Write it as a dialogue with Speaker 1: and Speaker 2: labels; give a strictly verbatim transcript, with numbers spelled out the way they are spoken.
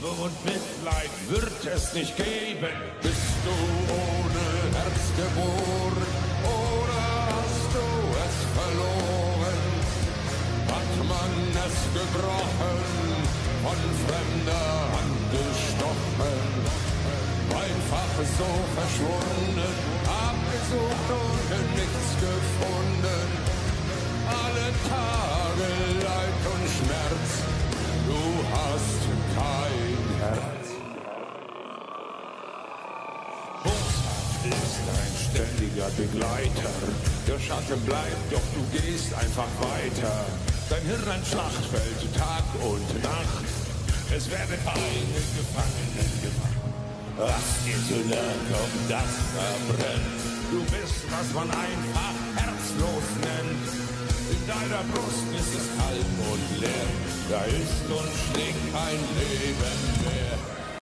Speaker 1: Liebe und Mitleid wird es nicht geben. Bist du ohne Herz geboren oder hast du es verloren? Hat man es gebrochen, von fremder Hand gestochen? Einfach so verschwunden, abgesucht und nichts gefunden. Alle Tage Leid und Schmerz, du hast kein Herz. Boshaft ist ein ständiger Begleiter. Der Schatten bleibt, doch du gehst einfach weiter. Dein Hirn ein Schlachtfeld, Tag und Nacht. Es werden keine Gefangenen gemacht. Hast dir zu lang, komm, das verbrennt. Du bist, was man einfach herzlos nennt. In deiner Brust ist es kalt und leer. Da ist und schlägt kein Leben.